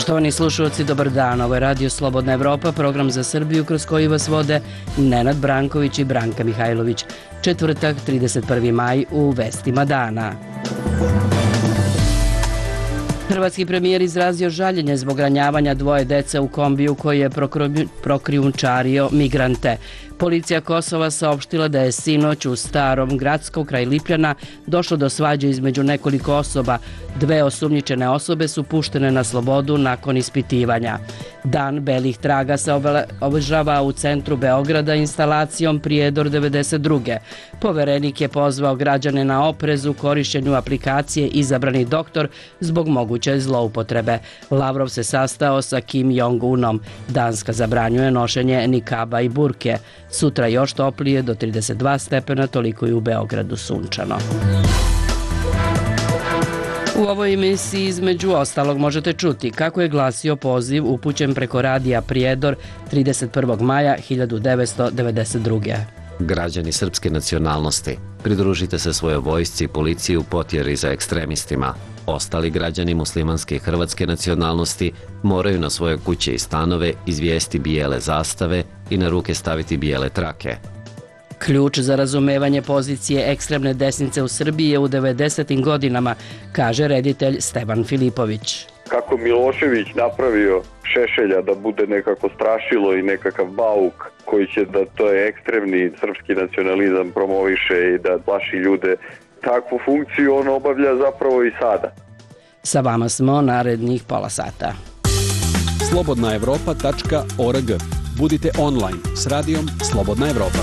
Poštovani slušalci, dobar dan. Ovo je Radio Slobodna Evropa, program za Srbiju kroz koji vas vode Nenad Branković i Branka Mihajlović. Četvrtak, 31. maj u vestima dana. Hrvatski premijer izrazio žaljenje zbog ranjavanja dvoje dece u kombiju koji je prokrijumčario migrante. Policija Kosova saopštila da je sinoć u Starom Grackom kraj Lipljana došlo do svađe između nekoliko osoba. Dve osumnjičene osobe su puštene na slobodu nakon ispitivanja. Dan belih traga se obeležava u centru Beograda instalacijom Prijedor 92. Poverenik je pozvao građane na oprez u korišćenju aplikacije Izabrani doktor zbog moguće zloupotrebe. Lavrov se sastao sa Kim Jong-unom. Danska zabranjuje nošenje nikaba i burke. Sutra još toplije do 32 stepena, toliko i u Beogradu sunčano. U ovoj emisiji između ostalog možete čuti kako je glasio poziv upućen preko radija Prijedor 31. maja 1992. Građani srpske nacionalnosti, pridružite se svojoj vojsci i policiji u potjeri za ekstremistima. Ostali građani muslimanske i hrvatske nacionalnosti moraju na svoje kuće i stanove izvijesti bijele zastave i na ruke staviti bijele trake. Ključ za razumevanje pozicije ekstremne desnice u Srbiji je u 90. godinama, kaže reditelj Stevan Filipović. Kako Milošević napravio Šešelja da bude nekako strašilo i nekakav bauk koji će da to je ekstremni srpski nacionalizam promoviše i da plaši ljude, takvu funkciju on obavlja zapravo i sada. Sa vama smo narednih pola sata. slobodnaevropa.org. Budite online s radijom Slobodna Evropa.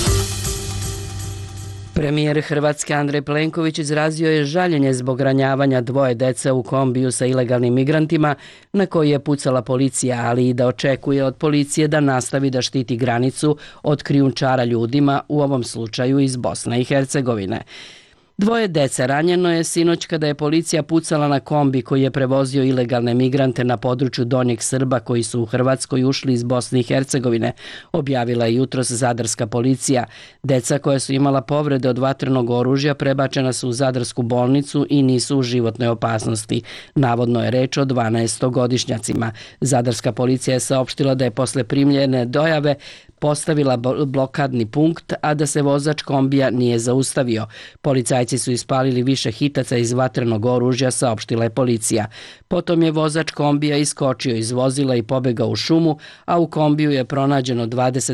Premijer Hrvatske Andrej Plenković izrazio je žaljenje zbog ranjavanja dvoje dece u kombiju sa ilegalnim migrantima na koji je pucala policija, ali i da očekuje od policije da nastavi da štiti granicu od krijumčara ljudima, u ovom slučaju iz Bosne i Hercegovine. Dvoje dece ranjeno je sinoć kada je policija pucala na kombi koji je prevozio ilegalne migrante na području Donjeg Srba koji su u Hrvatskoj ušli iz Bosne i Hercegovine, objavila je jutros zadarska policija. Deca koja su imala povrede od vatrenog oružja prebačena su u zadarsku bolnicu i nisu u životnoj opasnosti. Navodno je reč o 12-godišnjacima. Zadarska policija je saopštila da je posle primljene dojave postavila blokadni punkt, a da se vozač kombija nije zaustavio. Policajci su ispalili više hitaca iz vatrenog oružja, saopštila je policija. Potom je vozač kombija iskočio iz vozila i pobegao u šumu, a u kombiju je pronađeno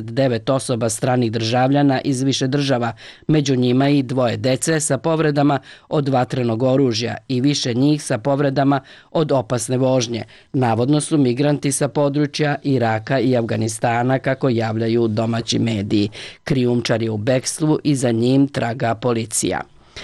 29 osoba stranih državljana iz više država, među njima i dvoje dece sa povredama od vatrenog oružja i više njih sa povredama od opasne vožnje. Navodno su migranti sa područja Iraka i Afganistana, kako javljaju domaći mediji. Krijumčar je u bekstvu i za njim traga policija.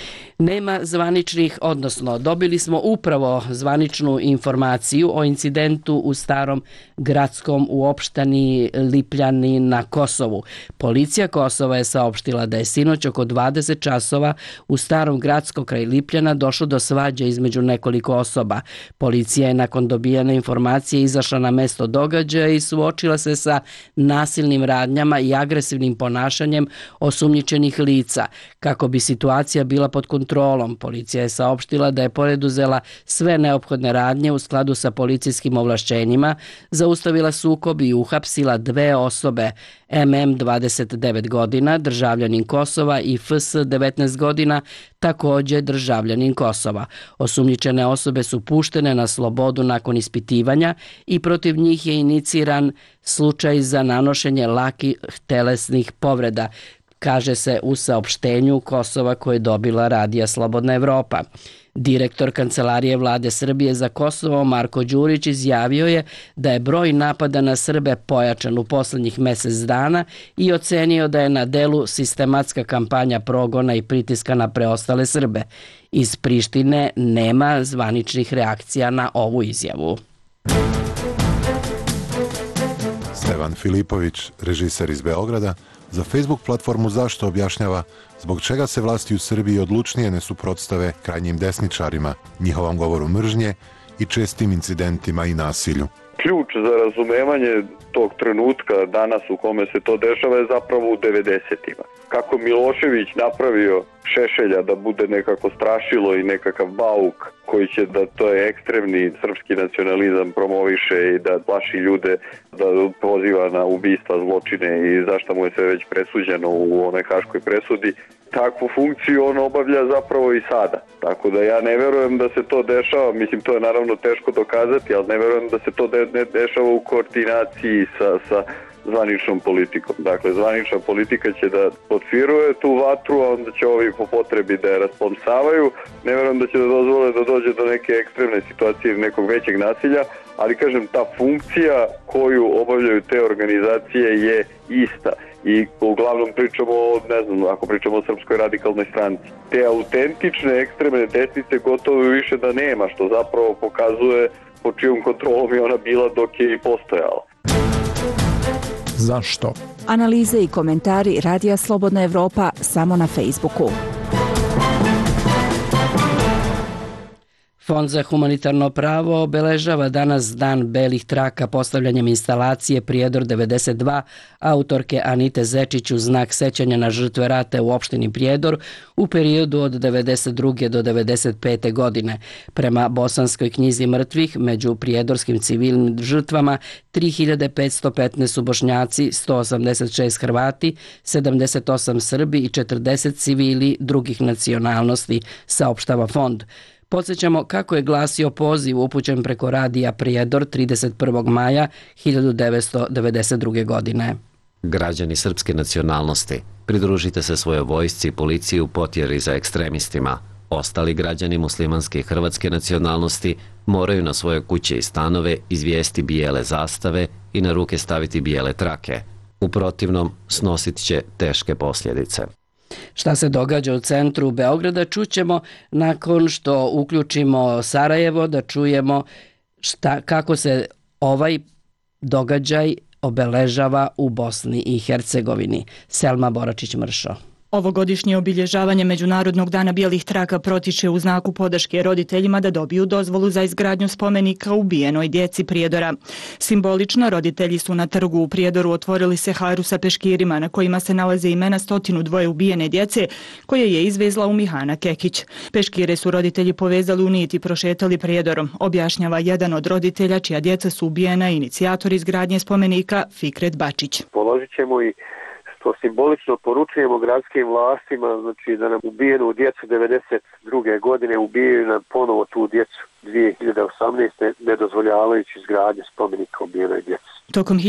Nema zvaničnih, odnosno dobili smo upravo zvaničnu informaciju o incidentu u Starom Gradskom u opštini Lipljani na Kosovu. Policija Kosova je saopštila da je sinoć oko 20 časova u Starom Gradskom kraj Lipljana došlo do svađe između nekoliko osoba. Policija je nakon dobijene informacije izašla na mesto događaja i suočila se sa nasilnim radnjama i agresivnim ponašanjem osumnjičenih lica. Kako bi situacija bila pod kontrolom, policija je saopštila da je preduzela sve neophodne radnje u skladu sa policijskim ovlašćenjima, zaustavila sukob i uhapsila dve osobe, MM 29 godina, državljanin Kosova, i FS 19 godina, također državljanin Kosova. Osumnjičene osobe su puštene na slobodu nakon ispitivanja i protiv njih je iniciran slučaj za nanošenje lakih telesnih povreda, kaže se u saopštenju Kosova koje je dobila radija Slobodna Evropa. Direktor Kancelarije Vlade Srbije za Kosovo Marko Đurić izjavio je da je broj napada na Srbe pojačan u poslednjih mesec dana i ocenio da je na delu sistematska kampanja progona i pritiska na preostale Srbe. Iz Prištine nema zvaničnih reakcija na ovu izjavu. Stevan Filipović, režiser iz Beograda, za Facebook platformu Zašto objašnjava zbog čega se vlasti u Srbiji odlučnije ne suprotstave krajnjim desničarima, njihovom govoru mržnje i čestim incidentima i nasilju. Ključ za razumevanje tog trenutka danas u kome se to dešava je zapravo u 90-ima. kako Milošević napravio Šešelja da bude nekako strašilo i nekakav bauk koji će da to je ekstremni srpski nacionalizam promoviše i da plaši ljude, da poziva na ubistva, zločine i zašto mu je sve već presuđeno u onoj haškoj presudi. Takvu funkciju on obavlja zapravo i sada. Tako da ja ne verujem da se to dešava, mislim to je naravno teško dokazati, ali ne verujem da se to ne dešava u koordinaciji sa zvaničnom politikom. Dakle, zvanična politika će da potpiruje tu vatru, a onda će ovi po potrebi da je raspomsavaju. Ne verujem da će da dozvole da dođe do neke ekstremne situacije ili nekog većeg nasilja, ali kažem, ta funkcija koju obavljaju te organizacije je ista. I uglavnom pričamo, ne znam, ako pričamo o Srpskoj radikalnoj stranci. Te autentične ekstremne desnice gotovo više da nema, što zapravo pokazuje pod čijom kontrolom je ona bila dok je i postojala. Zašto? Analize i komentari Radija Slobodna Evropa samo na Facebooku. Fond za humanitarno pravo obeležava danas Dan belih traka postavljanjem instalacije Prijedor 92 autorke Anite Zečić u znak sećanja na žrtve rata u opštini Prijedor u periodu od 92. do 95. godine. Prema Bosanskoj knjizi mrtvih, među prijedorskim civilnim žrtvama 3515 su Bošnjaci, 186 Hrvati, 78 Srbi i 40 civili drugih nacionalnosti, saopštava fond. Podsjećamo kako je glasio poziv upućen preko radija Prijedor 31. maja 1992. godine. Građani srpske nacionalnosti, pridružite se svojoj vojsci i policiji u potjeri za ekstremistima. Ostali građani muslimanske i hrvatske nacionalnosti moraju na svoje kuće i stanove izvijesti bijele zastave i na ruke staviti bijele trake. U protivnom, snosit će teške posljedice. Šta se događa u centru Beograda čućemo nakon što uključimo Sarajevo, da čujemo kako se ovaj događaj obeležava u Bosni i Hercegovini. Selma Boračić-Mršo. Ovogodišnje obilježavanje Međunarodnog dana bijelih traka protiče u znaku podrške roditeljima da dobiju dozvolu za izgradnju spomenika ubijenoj djeci Prijedora. Simbolično, roditelji su na trgu u Prijedoru otvorili seharu sa peškirima na kojima se nalaze imena 102 ubijene djece koje je izvezla Umihana Kekić. Peškire su roditelji povezali u nit i prošetali Prijedorom, objašnjava jedan od roditelja čija djeca su ubijena, inicijator izgradnje spomenika Fikret Bačić. Položit ćemo i što simbolično poručujemo gradskim vlastima, znači da nam ubijenu djecu 92. godine ubijaju nam ponovo tu djecu 2018. ne dozvoljavajući izgradnju spomenika ubijenoj djeci. Tokom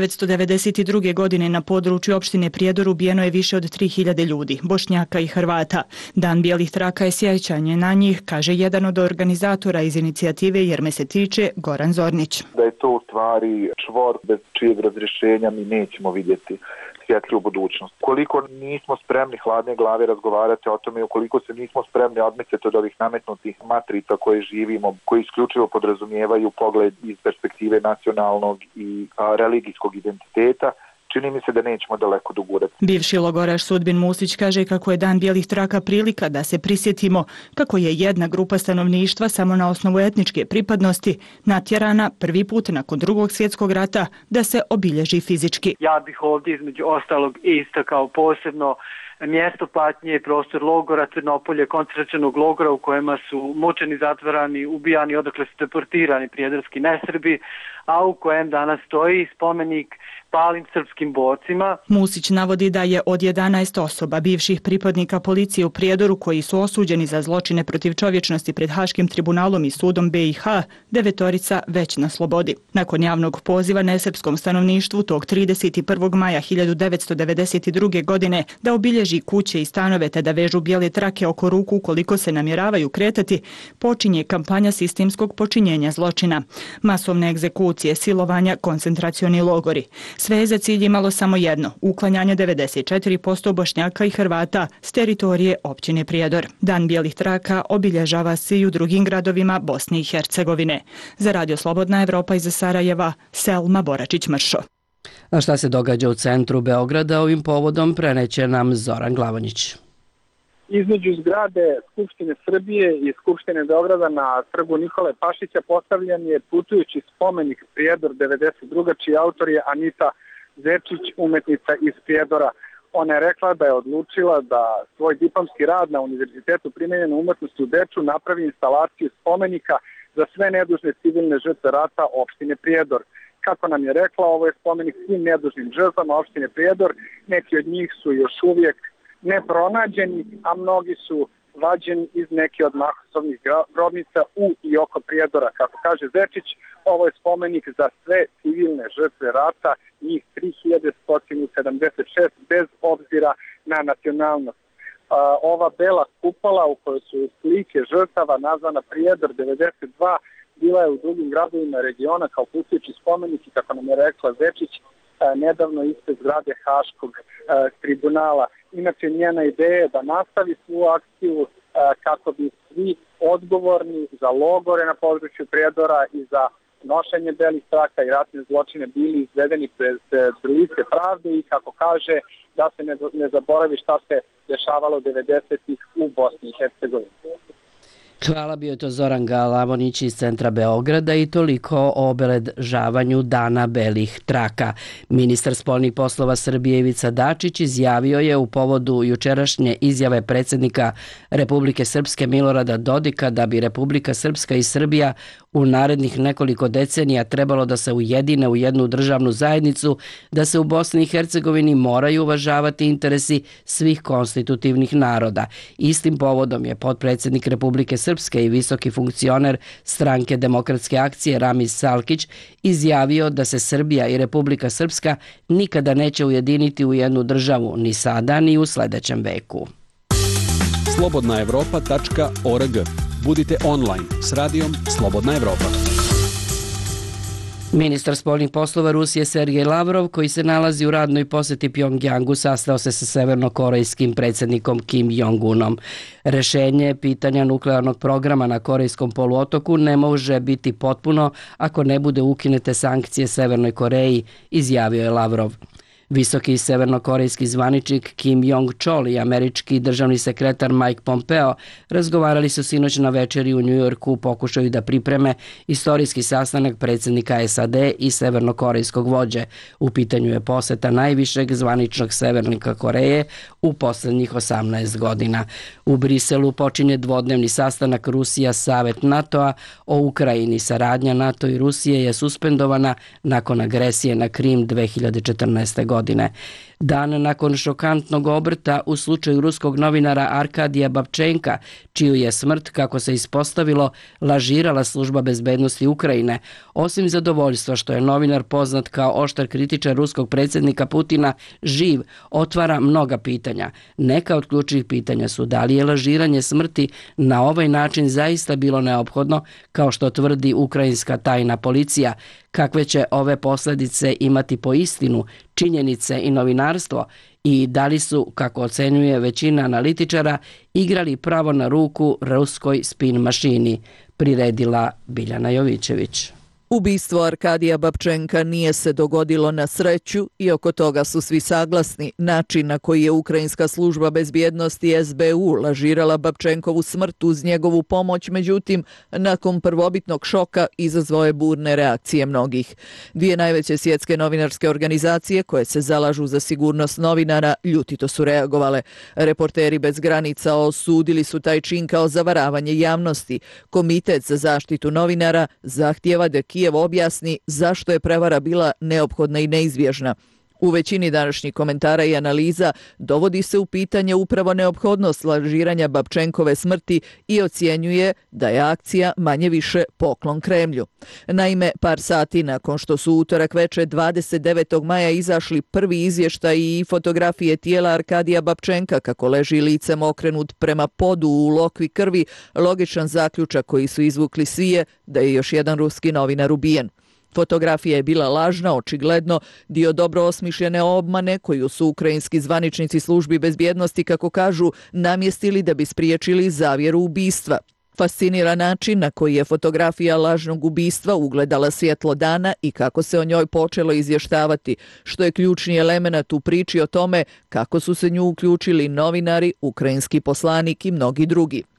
1992. godine na području opštine Prijedor ubijeno je više od 3000 ljudi, Bošnjaka i Hrvata. Dan bijelih traka je sjećanje na njih, kaže jedan od organizatora iz inicijative Jer me se tiče, Goran Zornić. Da je to u stvari čvor bez čijeg razrješenja mi nećemo vidjeti svjetliju budućnost. Koliko nismo spremni hladne glave razgovarati o tome, ukoliko se nismo spremni odmicati od ovih nametnutih matrica koje živimo, koji isključivo podrazumijevaju pogled iz perspektive nacionalnog i religijskog identiteta, čini mi se da nećemo daleko dogurati. Bivši logoraš Sudbin Musić kaže kako je Dan bijelih traka prilika da se prisjetimo kako je jedna grupa stanovništva samo na osnovu etničke pripadnosti natjerana prvi put nakon Drugog svjetskog rata da se obilježi fizički. Ja bih ovdje između ostalog istakao posebno mjesto patnje, prostor logora Crnopolje, koncentracionog logora u kojima su mučeni, zatvarani, ubijani, odakle su deportirani prijedorski nesrbi, a u kojem danas stoji spomenik palim srpskim borcima. Musić navodi da je od 11 osoba bivših pripadnika policije u Prijedoru koji su osuđeni za zločine protiv čovječnosti pred Haškim tribunalom i sudom BiH, 9 već na slobodi. Nakon javnog poziva nesrpskom stanovništvu tog 31. maja 1992. godine da obilježi kuće i stanove te da vežu bijele trake oko ruku ukoliko se namjeravaju kretati, počinje kampanja sistemskog počinjenja zločina. Masovne egzekucije, silovanja, koncentracioni logori. Sve je za cilj imalo samo jedno, uklanjanje 94% Bošnjaka i Hrvata s teritorije općine Prijedor. Dan bijelih traka obilježava se i u drugim gradovima Bosne i Hercegovine. Za Radio Slobodna Evropa iz Sarajeva, Selma Boračić-Mršo. A šta se događa u centru Beograda ovim povodom preneće nam Zoran Glavonjić. Između zgrade Skupštine Srbije i Skupštine Beograda na trgu Nikole Pašića postavljen je putujući spomenik Prijedor 92. čiji autor je Anita Zečić, umetnica iz Prijedora. Ona je rekla da je odlučila da svoj diplomski rad na Univerzitetu primenjene umetnosti u Beču napravi instalaciju spomenika za sve nedužne civilne žrtve rata opštine Prijedor. Kako nam je rekla, ovo je spomenik svim nedužnim žrtvama opštine Prijedor. Neki od njih su još uvijek nepronađeni, a mnogi su vađeni iz neke od masovnih grobnica u i oko Prijedora. Kako kaže Zečić, ovo je spomenik za sve civilne žrtve rata, njih 3176 bez obzira na nacionalnost. Ova bela kupola u kojoj su slike žrtava nazvana Prijedor 92 bila je u drugim gradovima regiona kao putujući spomenik i kako nam je rekla Zečić, nedavno ispred zgrade Haškog tribunala. Inače, njena ideja je da nastavi svu akciju kako bi svi odgovorni za logore na području Prijedora i za nošenje belih traka i ratne zločine bili izvedeni pred lice pravde i kako kaže da se ne zaboravi šta se dešavalo 90-ih u Bosni i Hercegovini. Hvala, bio je to Zoran Galavonić iz centra Beograda i toliko o obeležavanju Dana belih traka. Ministar spoljnih poslova Srbije Ivica Dačić izjavio je u povodu jučerašnje izjave predsjednika Republike Srpske Milorada Dodika da bi Republika Srpska i Srbija u narednih nekoliko decenija trebalo da se ujedine u jednu državnu zajednicu, da se u Bosni i Hercegovini moraju uvažavati interesi svih konstitutivnih naroda. Istim povodom je potpredsjednik Republike Srpske i visoki funkcioner Stranke demokratske akcije Ramiz Salkić izjavio da se Srbija i Republika Srpska nikada neće ujediniti u jednu državu ni sada ni u sljedećem veku. slobodnaevropa.org. Budite online s radijom Slobodna Evropa. Ministar spoljnih poslova Rusije Sergej Lavrov, koji se nalazi u radnoj posjeti Pjongjangu, sastao se sa severnokorejskim predsjednikom Kim Jong-unom. Rešenje pitanja nuklearnog programa na Korejskom poluotoku ne može biti potpuno ako ne bude ukinute sankcije Severnoj Koreji, izjavio je Lavrov. Visoki severnokorejski zvaničnik Kim Jong-chol i američki državni sekretar Mike Pompeo razgovarali su sinoć na večeri u Njujorku u pokušaju da pripreme istorijski sastanak predsjednika SAD i severnokorejskog vođe. U pitanju je poseta najvišeg zvaničnog severnika Koreje u posljednjih 18 godina. U Briselu počinje dvodnevni sastanak Rusija-Savet NATO-a o Ukrajini. Saradnja NATO i Rusije je suspendovana nakon agresije na Krim 2014. godine. Dan nakon šokantnog obrta u slučaju ruskog novinara Arkadija Babčenka, čiju je smrt, kako se ispostavilo, lažirala služba bezbednosti Ukrajine. Osim zadovoljstva što je novinar poznat kao oštar kritičar ruskog predsjednika Putina živ, otvara mnoga pitanja. Neka od ključnih pitanja su da li je lažiranje smrti na ovaj način zaista bilo neophodno, kao što tvrdi ukrajinska tajna policija, kakve će ove posljedice imati po istinu, činjenice i novinarstvo i da li su, kako ocenjuje većina analitičara, igrali pravo na ruku ruskoj spin mašini, priredila Biljana Jovićević. Ubistvo Arkadija Babčenka nije se dogodilo na sreću i oko toga su svi saglasni. Način na koji je ukrajinska služba bezbjednosti SBU lažirala Babčenkovu smrt uz njegovu pomoć, međutim, nakon prvobitnog šoka izazvao je burne reakcije mnogih. Dvije najveće svjetske novinarske organizacije koje se zalažu za sigurnost novinara ljutito su reagovale. Reporteri bez granica osudili su taj čin kao zavaravanje javnosti. Komitet za zaštitu novinara zahtijeva da Kijev objasni zašto je prevara bila neophodna i neizbježna. U većini današnjih komentara i analiza dovodi se u pitanje upravo neophodnost lažiranja Babčenkove smrti i ocjenjuje da je akcija manje više poklon Kremlju. Naime, par sati nakon što su utorak večer 29. maja izašli prvi izvještaj i fotografije tijela Arkadija Babčenka kako leži licem okrenut prema podu u lokvi krvi, logičan zaključak koji su izvukli svi je da je još jedan ruski novinar ubijen. Fotografija je bila lažna, očigledno dio dobro osmišljene obmane koju su ukrajinski zvaničnici službi bezbjednosti, kako kažu, namjestili da bi spriječili zavjeru ubistva. Fascinira način na koji je fotografija lažnog ubistva ugledala svjetlo dana i kako se o njoj počelo izvještavati, što je ključni element u priči o tome kako su se nju uključili novinari, ukrajinski poslanik i mnogi drugi.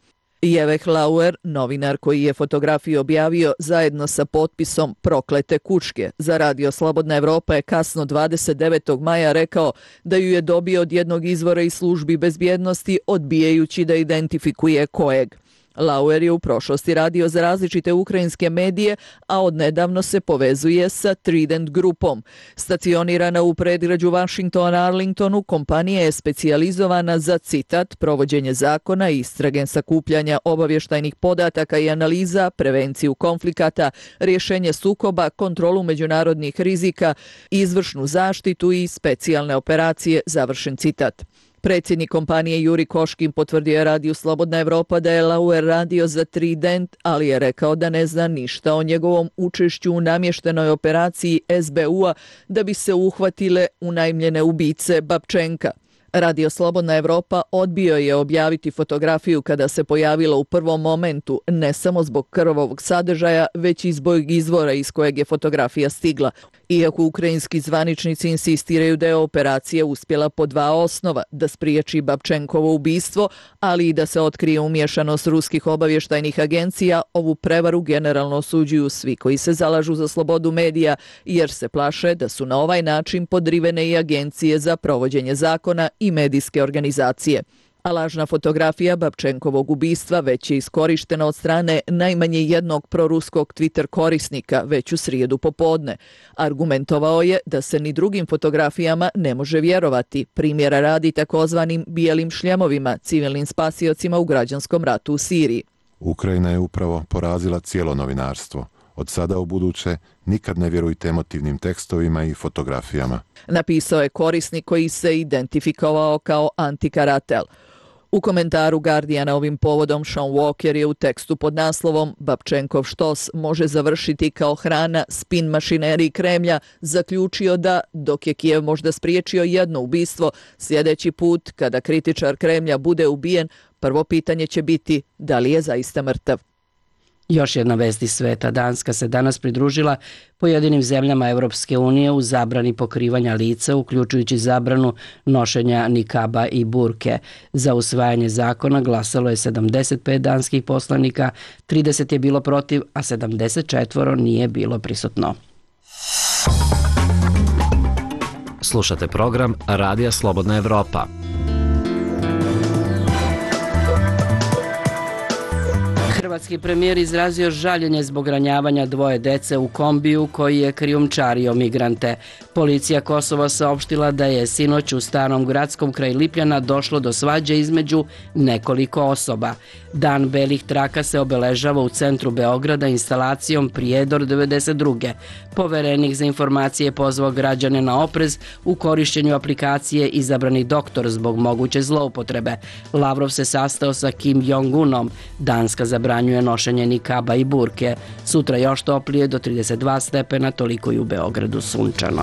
Jeveh Lauer, novinar koji je fotografiju objavio zajedno sa potpisom Proklete kučke za Radio Slobodna Evropa, je kasno 29. maja rekao da ju je dobio od jednog izvora iz službi bezbjednosti, odbijajući da identifikuje kojeg. Lauer je u prošlosti radio za različite ukrajinske medije, a odnedavno se povezuje sa Trident grupom. Stacionirana u predgrađu Washingtona Arlingtonu, kompanija je specijalizovana za, citat, provođenje zakona, istrage, sakupljanja obavještajnih podataka i analiza, prevenciju konflikata, rješenje sukoba, kontrolu međunarodnih rizika, izvršnu zaštitu i specijalne operacije, završen citat. Predsjednik kompanije Juri Koškin potvrdio je Radiju Slobodna Evropa da je Lauer radio za Trident, ali je rekao da ne zna ništa o njegovom učešću u namještenoj operaciji SBU-a da bi se uhvatile unajmljene ubice Babčenka. Radio Slobodna Evropa odbio je objaviti fotografiju kada se pojavila u prvom momentu, ne samo zbog krvavog sadržaja, već i zbog izvora iz kojeg je fotografija stigla. Iako ukrajinski zvaničnici insistiraju da je operacija uspjela po dva osnova, da spriječi Babčenkovo ubistvo, ali i da se otkrije umješanost ruskih obavještajnih agencija, ovu prevaru generalno osuđuju svi koji se zalažu za slobodu medija, jer se plaše da su na ovaj način podrivene i agencije za provođenje zakona i medijske organizacije. A lažna fotografija Babčenkovog ubistva već je iskorištena od strane najmanje jednog proruskog Twitter korisnika već u srijedu popodne. Argumentovao je da se ni drugim fotografijama ne može vjerovati, primjera radi takozvanim bijelim šljemovima, civilnim spasiocima u građanskom ratu u Siriji. Ukrajina je upravo porazila cijelo novinarstvo. Od sada u buduće nikad ne vjerujte emotivnim tekstovima i fotografijama. Napisao je korisnik koji se identifikovao kao Antikaratel. U komentaru Guardiana ovim povodom Sean Walker je u tekstu pod naslovom Babčenkov štos može završiti kao hrana spin mašineriji Kremlja zaključio da, dok je Kijev možda spriječio jedno ubistvo, sljedeći put kada kritičar Kremlja bude ubijen, prvo pitanje će biti da li je zaista mrtav. Još jedna vest iz sveta. Danska se danas pridružila pojedinim zemljama Europske unije u zabrani pokrivanja lica, uključujući zabranu nošenja nikaba i burke. Za usvajanje zakona glasalo je 75 danskih poslanika, 30 je bilo protiv, a 74 nije bilo prisutno. Slušate program Radija Slobodna Evropa. Hrvatski premijer izrazio žaljenje zbog ranjavanja dvoje dece u kombiju koji je krijumčario migrante. Policija Kosova saopštila da je sinoć u Starom Gradskom kraj Lipljana došlo do svađe između nekoliko osoba. Dan belih traka se obeležava u centru Beograda instalacijom Prijedor 92. Poverenik za informacije je pozvao građane na oprez u korišćenju aplikacije Izabrani doktor zbog moguće zloupotrebe. Lavrov se sastao sa Kim Jong-unom. Danska zabranjuje nošenje nikaba i burke. Sutra još toplije do 32 stepena, toliko i u Beogradu sunčano.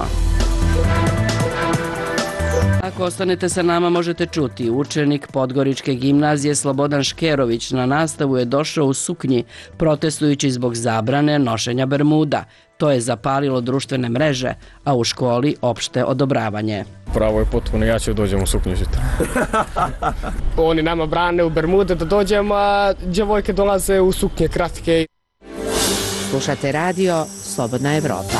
Ako ostanete sa nama možete čuti, učenik Podgoričke gimnazije Slobodan Škerović na nastavu je došao u suknji, protestujući zbog zabrane nošenja bermuda. To je zapalilo društvene mreže, a u školi opšte odobravanje. Pravo je potpuno, ja ću dođem u suknju sutra. Oni nama brane u bermude da dođemo, a djevojke dolaze u suknje kratke. Slušate radio Slobodna Evropa.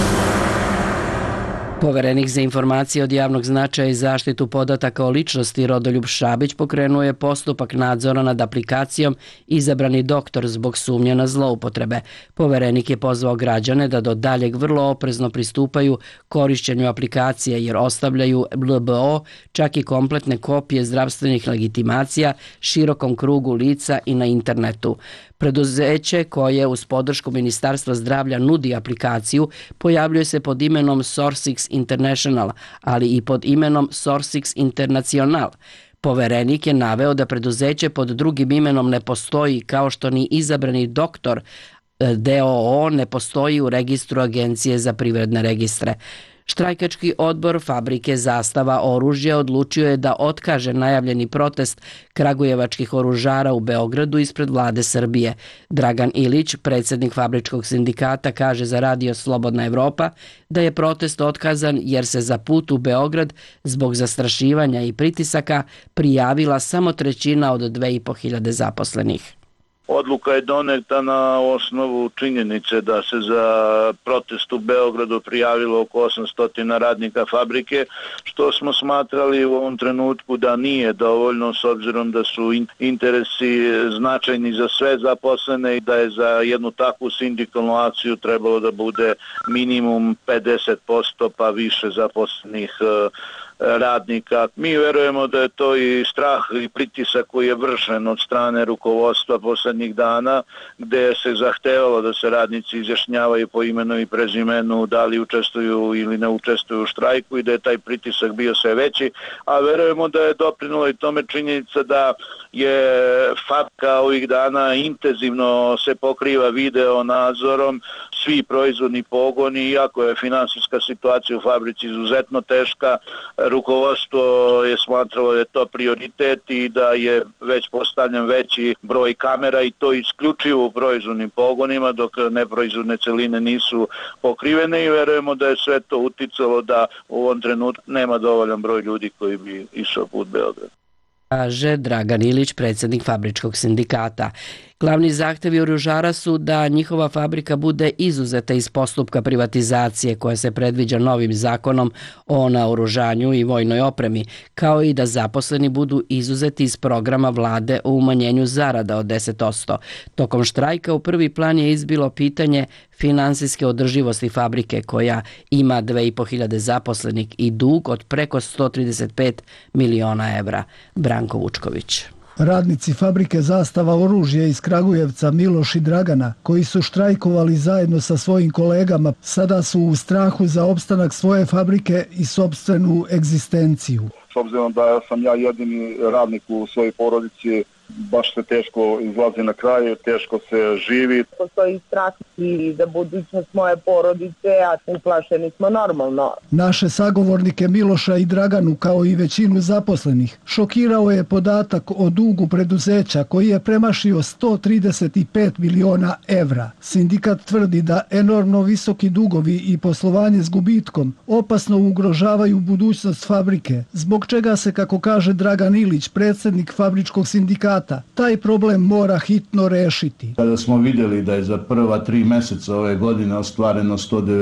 Poverenik za informacije od javnog značaja i zaštitu podataka o ličnosti Rodoljub Šabić pokrenuo je postupak nadzora nad aplikacijom Izabrani doktor zbog sumnje na zloupotrebe. Poverenik je pozvao građane da do daljeg vrlo oprezno pristupaju korišćenju aplikacije jer ostavljaju LBO, čak i kompletne kopije zdravstvenih legitimacija širokom krugu lica i na internetu. Preduzeće koje uz podršku Ministarstva zdravlja nudi aplikaciju pojavljuje se pod imenom SourceX International, ali i pod imenom SourceX International. Poverenik je naveo da preduzeće pod drugim imenom ne postoji, kao što ni Izabrani doktor DOO ne postoji u registru Agencije za privredne registre. Štrajkački odbor fabrike Zastava oružja odlučio je da otkaže najavljeni protest kragujevačkih oružara u Beogradu ispred vlade Srbije. Dragan Ilić, predsjednik fabričkog sindikata, kaže za Radio Slobodna Evropa da je protest otkazan jer se za put u Beograd zbog zastrašivanja i pritisaka prijavila samo 1/3 od 2.500 zaposlenih. Odluka je doneta na osnovu činjenice da se za protest u Beogradu prijavilo oko 800 radnika fabrike, što smo smatrali u ovom trenutku da nije dovoljno s obzirom da su interesi značajni za sve zaposlene i da je za jednu takvu sindikalnu akciju trebalo da bude minimum 50% pa više zaposlenih radnika. Mi verujemo da je to i strah i pritisak koji je vršen od strane rukovodstva poslednjih dana, gde se zahtevalo da se radnici izjašnjavaju po imenu i prezimenu da li učestvuju ili ne učestvuju u štrajku i da je taj pritisak bio sve veći, a verujemo da je doprinula i tome činjenica da je fabrika ovih dana intenzivno se pokriva video nadzorom, svi proizvodni pogoni, iako je finansijska situacija u fabrici izuzetno teška, rukovodstvo je smatralo da je to prioritet i da je već postavljen veći broj kamera i to isključivo u proizvodnim pogonima, dok neproizvodne celine nisu pokrivene i verujemo da je sve to uticalo da u ovom trenutku nema dovoljan broj ljudi koji bi išao put Beograda. Kaže Dragan Ilić, predsjednik fabričkog sindikata. Glavni zahtevi oružara su da njihova fabrika bude izuzeta iz postupka privatizacije koja se predviđa novim zakonom o naoružanju i vojnoj opremi, kao i da zaposleni budu izuzeti iz programa vlade o umanjenju zarada od 10%. Tokom štrajka u prvi plan je izbilo pitanje finansijske održivosti fabrike koja ima 2.500 zaposlenih i dug od preko 135 miliona evra. Branko Vučković. Radnici fabrike Zastava oružja iz Kragujevca Miloš i Dragana, koji su štrajkovali zajedno sa svojim kolegama, sada su u strahu za opstanak svoje fabrike i sopstvenu egzistenciju. S obzirom da sam ja jedini radnik u svojoj porodici, baš se teško izlazi na kraj, teško se živi. Postoji strah i za budućnost moje porodice, a uplašeni smo normalno. Naše sagovornike Miloša i Draganu, kao i većinu zaposlenih, šokirao je podatak o dugu preduzeća koji je premašio 135 miliona evra. Sindikat tvrdi da enormno visoki dugovi i poslovanje s gubitkom opasno ugrožavaju budućnost fabrike, zbog čega se, kako kaže Dragan Ilić, predsjednik fabričkog sindikata, taj problem mora hitno rešiti. Kada smo vidjeli da je za prva 3 mjeseca ove godine ostvareno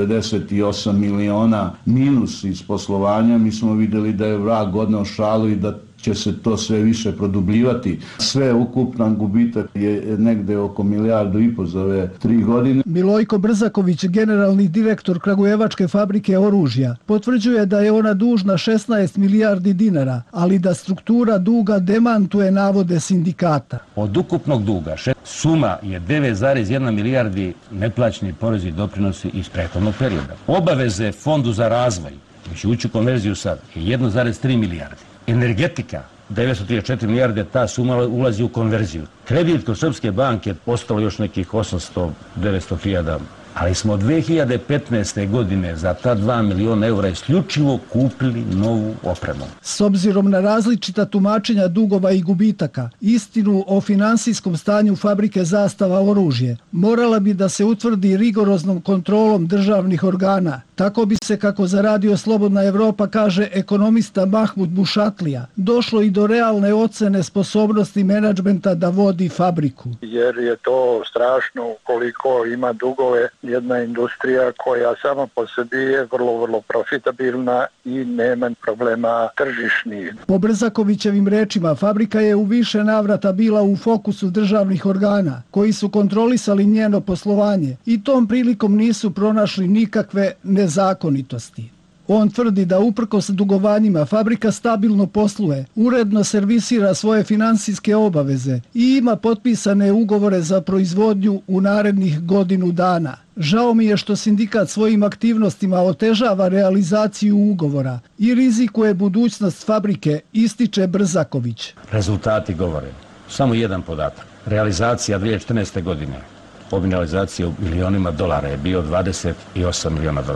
198 miliona minus iz poslovanja, mi smo vidjeli da je vrag odneo šalu i da će se to sve više produbljivati. Sve ukupan gubitak je negde oko 1,5 milijardu za ove 3 godine. Milojko Brzaković, generalni direktor Kragujevačke fabrike oružja, potvrđuje da je ona dužna 16 milijardi dinara, ali da struktura duga demantuje navode sindikata. Od ukupnog duga suma je 9,1 milijardi neplaćeni porezi i doprinosi iz prethodnog perioda. Obaveze Fondu za razvoj, koji će ući u konverziju sad, je 1,3 milijardi. Energetika, 934 milijarde, ta suma ulazi u konverziju. Kredit kod Srpske banke ostalo još nekih 800-900 hiljada, ali smo 2015. godine za ta 2 miliona eura isključivo kupili novu opremu. S obzirom na različita tumačenja dugova i gubitaka, istinu o finansijskom stanju fabrike Zastava oružje morala bi da se utvrdi rigoroznom kontrolom državnih organa. Tako bi se, kako za Radio Slobodna Evropa kaže ekonomista Mahmud Bušatlija, došlo i do realne ocene sposobnosti menadžmenta da vodi fabriku. Jer je to strašno koliko ima dugove jedna industrija koja sama po sebi je vrlo profitabilna i nema problema tržišnih. Po Brzakovićevim rečima, fabrika je u više navrata bila u fokusu državnih organa koji su kontrolisali njeno poslovanje i tom prilikom nisu pronašli nikakve nezakonitosti. On tvrdi da uprkos dugovanjima fabrika stabilno posluje, uredno servisira svoje finansijske obaveze i ima potpisane ugovore za proizvodnju u narednih godinu dana. Žao mi je što sindikat svojim aktivnostima otežava realizaciju ugovora i rizikuje budućnost fabrike, ističe Brzaković. Rezultati govore. Samo jedan podatak. Realizacija 2014. godine, obim realizacije u milionima dolara je bio 28 miliona dolara.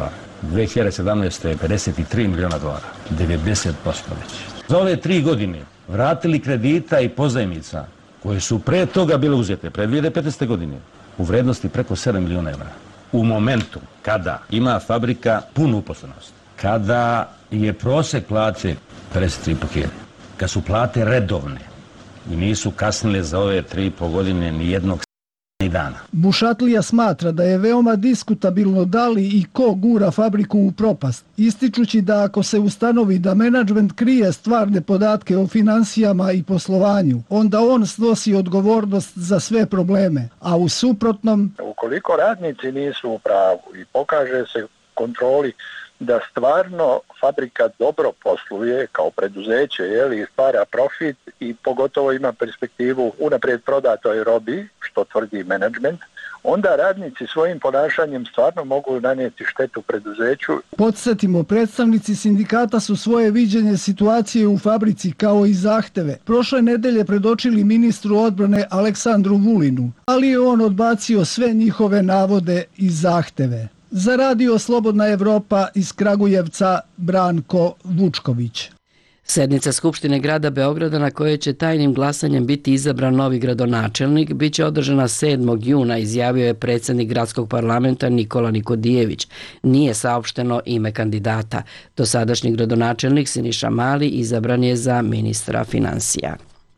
2017. je 53 miliona dolara, 90% već. Za ove 3 godine vratili kredita i pozajmica koje su pre toga bile uzete, pre 2015. godine, u vrednosti preko 7 miliona evra. U momentu kada ima fabrika punu uposlenost, kada je prosek plate 53.500, kad su plate redovne i nisu kasnile za ove 3,5 godine ni jednog dana. Bušatlija smatra da je veoma diskutabilno da li i ko gura fabriku u propast, ističući da ako se ustanovi da menadžment krije stvarne podatke o finansijama i poslovanju, onda on snosi odgovornost za sve probleme, a u suprotnom... Ukoliko radnici nisu u pravu i pokaže se kontroli da stvarno fabrika dobro posluje kao preduzeće i stvara profit i pogotovo ima perspektivu unaprijed prodatoj robi, što tvrdi menadžment, onda radnici svojim ponašanjem stvarno mogu nanijeti štetu preduzeću. Podsjetimo, predstavnici sindikata su svoje viđenje situacije u fabrici kao i zahteve prošle nedelje predočili ministru odbrane Aleksandru Vulinu, ali je on odbacio sve njihove navode i zahteve. Za Radio Slobodna Evropa iz Kragujevca, Branko Vučković. Sednica Skupštine grada Beograda na kojoj će tajnim glasanjem biti izabran novi gradonačelnik biće održana 7. juna, izjavio je predsjednik gradskog parlamenta Nikola Nikodijević. Nije saopšteno ime kandidata. Dosadašnji gradonačelnik Siniša Mali izabran je za ministra finansija.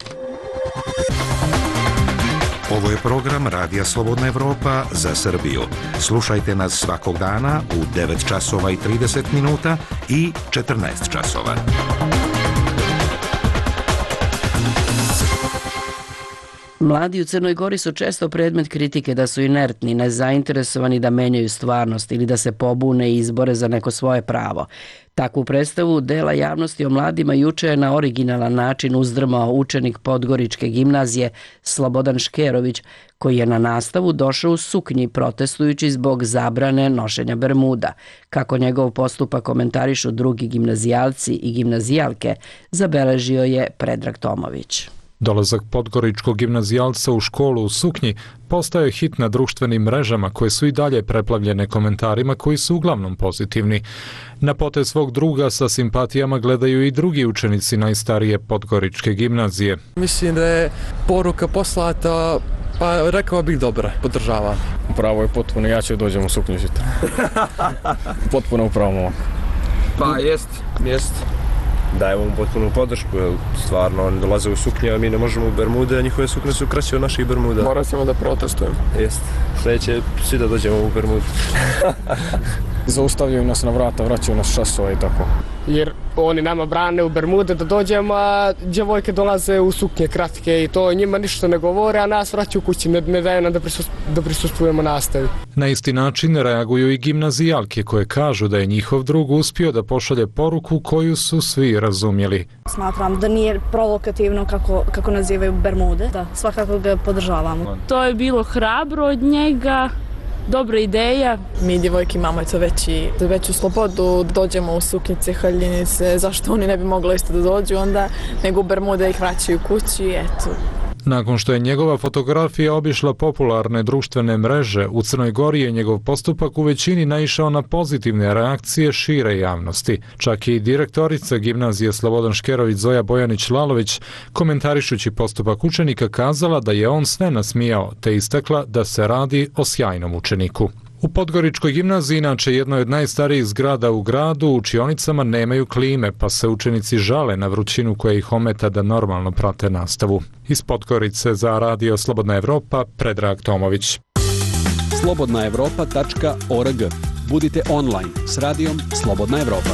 Ovo je program Radija Slobodna Evropa za Srbiju. Slušajte nas svakog dana u 9 časova i 30 minuta i 14 časova. Mladi u Crnoj Gori su često predmet kritike da su inertni, nezainteresovani da menjaju stvarnost ili da se pobune i izbore za neko svoje pravo. Takvu predstavu dela javnosti o mladima juče je na originalan način uzdrmao učenik Podgoričke gimnazije Slobodan Škerović, koji je na nastavu došao u suknji protestujući zbog zabrane nošenja bermuda. Kako njegov postupak komentarišu drugi gimnazijalci i gimnazijalke, zabeležio je Predrag Tomović. Dolazak podgoričkog gimnazijalca u školu u suknji postao je hit na društvenim mrežama koje su i dalje preplavljene komentarima koji su uglavnom pozitivni. Na potez svog druga sa simpatijama gledaju i drugi učenici najstarije Podgoričke gimnazije. Mislim da je poruka poslata, pa rekao bih dobra, podržava. Upravo je potpuno, ja ću dođem u suknju sutra. Potpuno upravo momak. Pa jest. Dajemo mu potpunu podršku, jer stvarno oni dolaze u suknje, a mi ne možemo u bermude, a njihove suknje su kraće od naših bermuda. Morat ćemo da protestujemo. Jest. Sljedeće svi da dođemo u bermudu. Zaustavljaju nas na vrata, vraćaju nas šasova i tako. Jer oni nama brane u bermude da dođemo, a djevojke dolaze u suknje kratke i to njima ništa ne govore, a nas vraćaju kući, ne daju nam da prisustvujemo nastavi. Na isti način reaguju i gimnazijalke koje kažu da je njihov drug uspio da pošalje poruku koju su svi razumjeli. Smatram da nije provokativno kako nazivaju bermude, da svakako ga podržavamo. To je bilo hrabro od njega. Dobra ideja. Mi djevojke imamo veću slobodu, dođemo u suknjice, haljinice, zašto oni ne bi mogli isto da dođu onda, nego u bermude ih vraćaju kući, eto. Nakon što je njegova fotografija obišla popularne društvene mreže, u Crnoj Gori je njegov postupak u većini naišao na pozitivne reakcije šire javnosti. Čak i direktorica gimnazije Slobodan Škerović Zoja Bojanić-Lalović, komentarišući postupak učenika, kazala da je on sve nasmijao, te istakla da se radi o sjajnom učeniku. U Podgoričkoj gimnaziji, inače jednoj od najstarijih zgrada u gradu, u učionicama nemaju klime, pa se učenici žale na vrućinu koja ih ometa da normalno prate nastavu. Iz Podgorice za Radio Slobodna Evropa, Predrag Tomović. slobodnaevropa.org. Budite online s radijom Slobodna Evropa.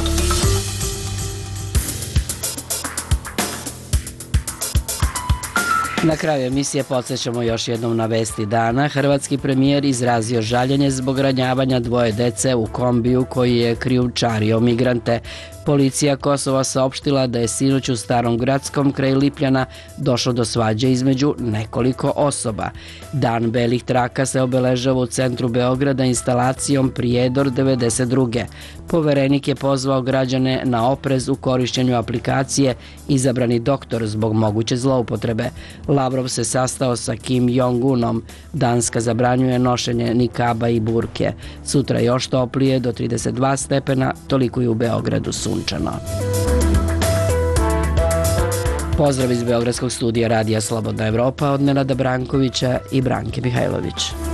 Na kraju emisije podsjećamo još jednom na vesti dana. Hrvatski premijer izrazio žaljenje zbog ranjavanja dvoje dece u kombiju koji je krijumčario migrante. Policija Kosova saopštila da je sinoć u Starom Gradskom kraj Lipljana došlo do svađe između nekoliko osoba. Dan belih traka se obeležava u centru Beograda instalacijom Prijedor 92. Poverenik je pozvao građane na oprez u korišćenju aplikacije Izabrani doktor zbog moguće zloupotrebe. Lavrov se sastao sa Kim Jong-unom. Danska zabranjuje nošenje nikaba i burke. Sutra još toplije do 32 stepena, toliko i u Beogradu sunčano. Pozdrav iz Beogradskog studija Radija Slobodna Evropa od Nenada Brankovića i Branke Mihajlović.